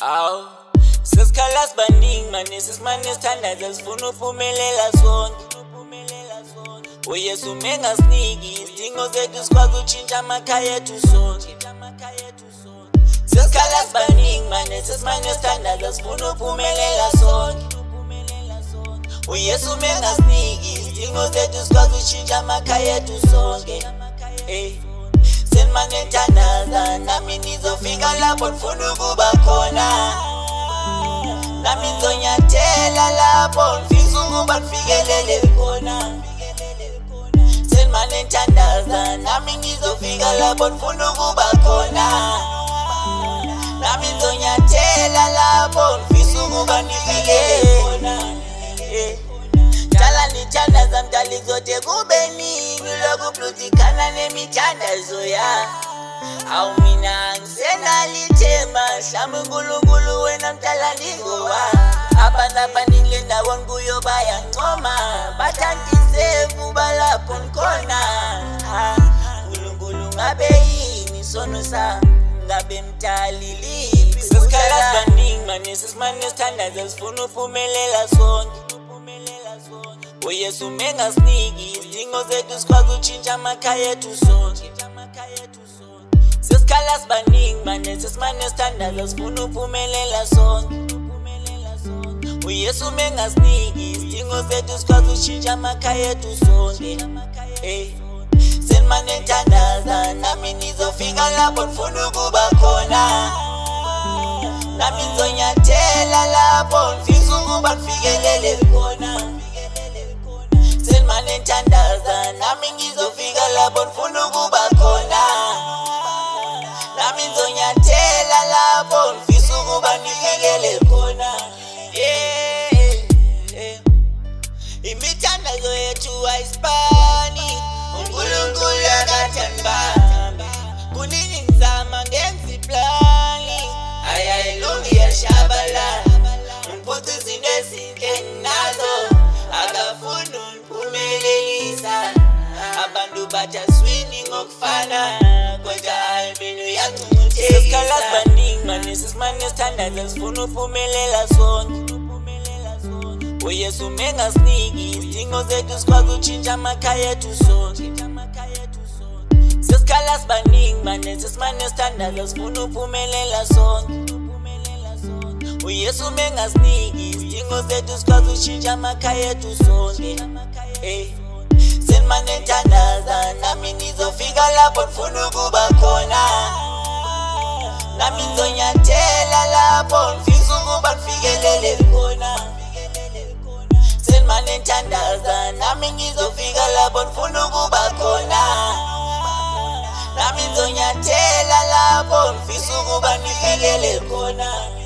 Aw sesikhala sibaningi manje sesimane sithandaza sifuna uphumelela sonke. Uyesu mengasiniki isidingo zethu sikwazi utshintsha amakhaya ethu sonke. Sesikhala sibaningi manje sesimane sithandaza sifuna uphumelela sonke. Uyesu mengasiniki isidingo zethu sikwazi utshintsha amakhaya ethu sonke. Senimane nithandaza nami nizofika lapho nifuna ukuba khona. Nami ngizonyathela lapho ngifisa ukuba nifikelele khona. Senimane nithandaza nami ngizofika lapho nifuna ukuba khona. Nami ngizonyathela lapho ngifisa ukuba nifikelele khona. Dala nithandaza mdala kuzote kube nini lokhu blutikana nemithandazo ya. Awu mina ngisenalithemba mhlawumbe uNkulunkulu wena mdala ningowa. Abantu abaningi le ndawo kuyo bayancoma bathandise kuba lapho ngikhona. uNkulunkulu ngabe yini isono sami ngabe mdalili. Sesikhala sibaningi manje sesimane sithandaza sifuna uphumelela sonke. Uyesu mengasiniki isidingo zethu sikwazi utshintsha amakhaya ethu sonke. Sesikhala sibaningi manje sesimane sithandaza sifuna uphumelela sonke. Uyesu mengasiniki isidingo zethu sikwazi utshintsha amakhaya ethu sonke. Senimane nithandaza nami nizofika lapho nifuna ukuba khona. Nami ngizonyathela lapho ngifisa ukuba nifikelele khona. Senimane nithandaza nami ngizofika lapho nifuna ukuba khona. Nami ngizonyathela lapho ngifisa ukuba nifikelele khona. Imithandazo yethu ayisibani uNkulunkulu akathembamba. Kunini ngizama ngenza iplani ayayilungi yashabalala. Ngiphuca izinto ezinhle nazo akafuni ungiphumelelisa. Abantu bathaswini ngokufana kodwa impilo yangcumuthekisa. Sesikhala sibaningi manje sesimane sithandaza sifuna uphumelela sonke. Uyesu mengasiniki isidingo zethu sikwazi utshintsha amakhaya ethu sonke. Sesikhala sibaningi manje sesimane sithandaza sifuna uphumelela sonke. Uyesu mengasiniki isidingo zethu sikwazi utshintsha amakhaya ethu sonke. Senimane nithandaza nami nizofika lapho nifuna ukuba khona. Nami ngizonyathela lapho ngifisa ukuba nifikelele khona. Senimane nithandaza nami ngizofika lapho nifuna ukuba khona. Nami ngizonyathela lapho ngifisa ukuba nifikelele khona.